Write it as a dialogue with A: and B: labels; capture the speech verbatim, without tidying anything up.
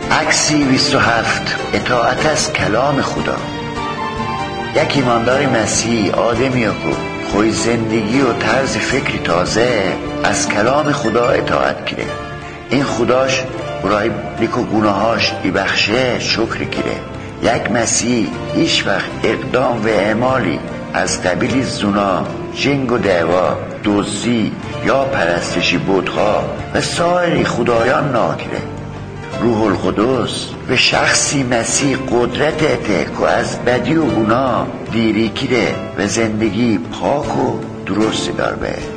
A: عکسی بیست و هفت اطاعت از کلام خدا. یک ایماندار مسیحی آدمیه که خوی زندگی و طرز فکری تازه از کلام خدا اطاعت کرده. این خداش برای لیک و گناهاش ببخشه شکر کرده. یک مسیح هیچ وقت اقدام و اعمالی از قبیل زنا، جنگ و دعوا، دزدی یا پرستشی بت‌ها و سایر خدایان ناکره. روح القدس به شخصی مسیح قدرت اته که از بدی و گناه دیری کره و زندگی پاک و درست دار به.